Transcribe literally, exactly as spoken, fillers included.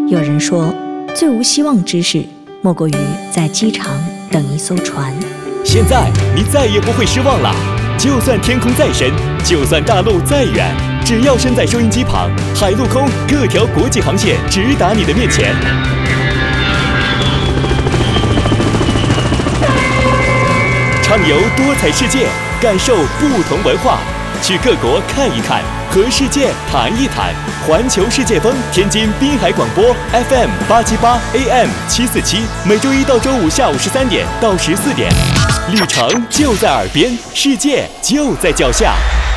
有人说，最无希望之事，莫过于在机场等一艘船。 现在你再也不会失望了，就算天空再深，就算大陆再远，只要身在收音机旁，海陆空各条国际航线直达你的面前。畅游多彩世界，感受不同文化，去各国看一看，和世界谈一谈。环球世界风，天津滨海广播 F M 八七八 A M 七四七，每周一到周五下午十三点到十四点，旅程就在耳边，世界就在脚下。